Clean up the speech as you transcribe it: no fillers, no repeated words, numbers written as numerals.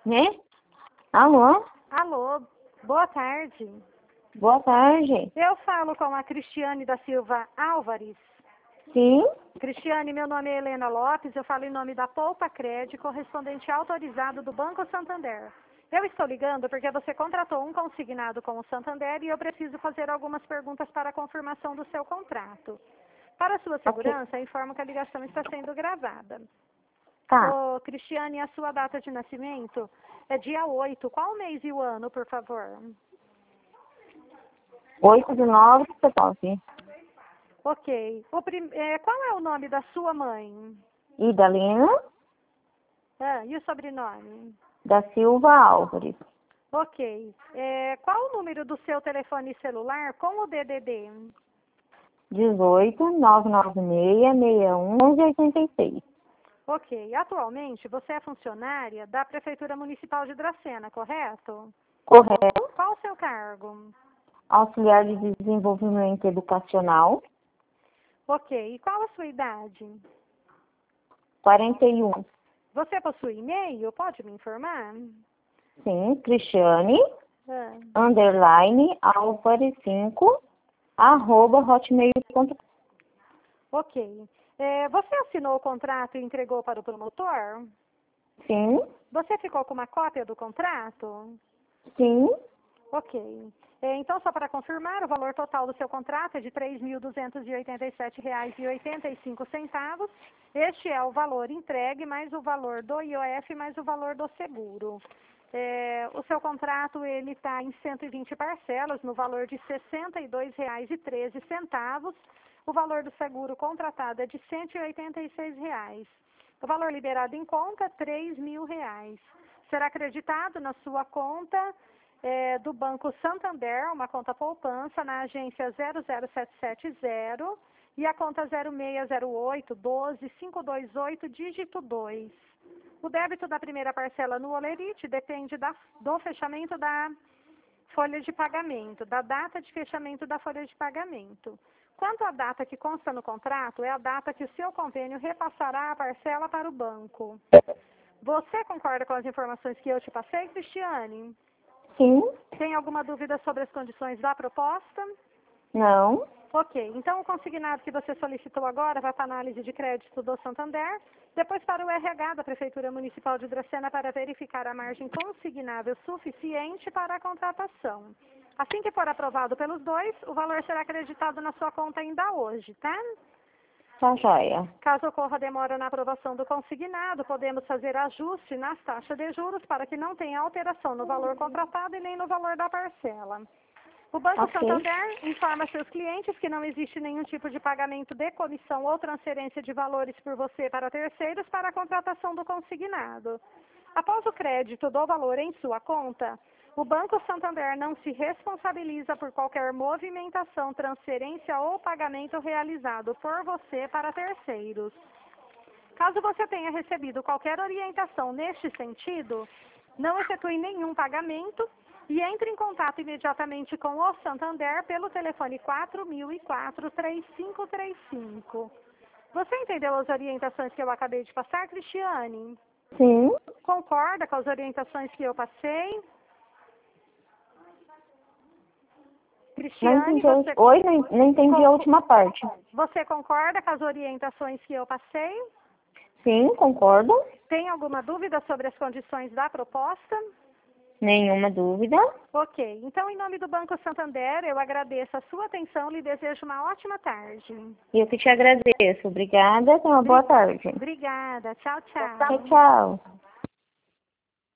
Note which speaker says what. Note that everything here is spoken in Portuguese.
Speaker 1: Né? Alô?
Speaker 2: Alô, boa tarde.
Speaker 1: Boa tarde.
Speaker 2: Eu falo com a Cristiane da Silva Álvares.
Speaker 1: Sim?
Speaker 2: Cristiane, meu nome é Helena Lopes, eu falo em nome da Poupa Cred, correspondente autorizado do Banco Santander. Eu estou ligando porque você contratou um consignado com o Santander e eu preciso fazer algumas perguntas para a confirmação do seu contrato. Para sua segurança, informo que a ligação está sendo gravada.
Speaker 1: Tá.
Speaker 2: Ô, Cristiane, a sua data de nascimento é dia 8. Qual o mês e o ano, por favor?
Speaker 1: 8/9/19.
Speaker 2: Ok. Qual é o nome da sua mãe?
Speaker 1: Idalina
Speaker 2: E o sobrenome?
Speaker 1: da Silva Álvares.
Speaker 2: Ok. Qual o número do seu telefone celular com o DDD?
Speaker 1: 18 996 61 1186.
Speaker 2: Ok. Atualmente, você é funcionária da Prefeitura Municipal de Dracena, correto?
Speaker 1: Correto.
Speaker 2: Qual o seu cargo?
Speaker 1: Auxiliar de Desenvolvimento Educacional.
Speaker 2: Ok. E qual a sua idade?
Speaker 1: 41.
Speaker 2: Você possui e-mail? Pode me informar?
Speaker 1: Sim. Cristiane
Speaker 2: Ah.
Speaker 1: Álvares 5 @hotmail.com.
Speaker 2: Ok. Você assinou o contrato e entregou para o promotor?
Speaker 1: Sim.
Speaker 2: Você ficou com uma cópia do contrato?
Speaker 1: Sim.
Speaker 2: Ok. Então, só para confirmar, o valor total do seu contrato é de R$ 3.287,85. Este é o valor entregue, mais o valor do IOF, mais o valor do seguro. O seu contrato ele está em 120 parcelas, no valor de R$ 62,13. O valor do seguro contratado é de R$ 186. O valor liberado em conta é R$ 3.000. Será acreditado na sua conta do Banco Santander, uma conta poupança na agência 00770 e a conta 0608-12-528, dígito 2. O débito da primeira parcela no Olerite depende do fechamento da folha de pagamento, da data de fechamento da folha de pagamento. Quanto à data que consta no contrato, é a data que o seu convênio repassará a parcela para o banco. Você concorda com as informações que eu te passei, Cristiane?
Speaker 1: Sim.
Speaker 2: Tem alguma dúvida sobre as condições da proposta?
Speaker 1: Não.
Speaker 2: Ok, então o consignado que você solicitou agora vai para a análise de crédito do Santander, depois para o RH da Prefeitura Municipal de Dracena para verificar a margem consignável suficiente para a contratação. Assim que for aprovado pelos dois, o valor será acreditado na sua conta ainda hoje, tá?
Speaker 1: Tá joia.
Speaker 2: Caso ocorra demora na aprovação do consignado, podemos fazer ajuste nas taxas de juros para que não tenha alteração no valor contratado e nem no valor da parcela. O Banco
Speaker 1: Ok.
Speaker 2: Santander informa seus clientes que não existe nenhum tipo de pagamento de comissão ou transferência de valores por você para terceiros para a contratação do consignado. Após o crédito do valor em sua conta, o Banco Santander não se responsabiliza por qualquer movimentação, transferência ou pagamento realizado por você para terceiros. Caso você tenha recebido qualquer orientação neste sentido, não efetue nenhum pagamento e entre em contato imediatamente com o Santander pelo telefone 4004-3535. Você entendeu as orientações que eu acabei de passar, Cristiane?
Speaker 1: Sim.
Speaker 2: Concorda com as orientações que eu passei? Cristiane, você...
Speaker 1: Oi, não entendi a última parte.
Speaker 2: Você concorda com as orientações que eu passei?
Speaker 1: Sim, concordo.
Speaker 2: Tem alguma dúvida sobre as condições da proposta?
Speaker 1: Nenhuma dúvida.
Speaker 2: Ok. Então, em nome do Banco Santander, eu agradeço a sua atenção e lhe desejo uma ótima tarde.
Speaker 1: Eu que te agradeço. Obrigada. Tenha uma boa tarde.
Speaker 2: Obrigada. Tchau, tchau.
Speaker 1: Tchau, tchau.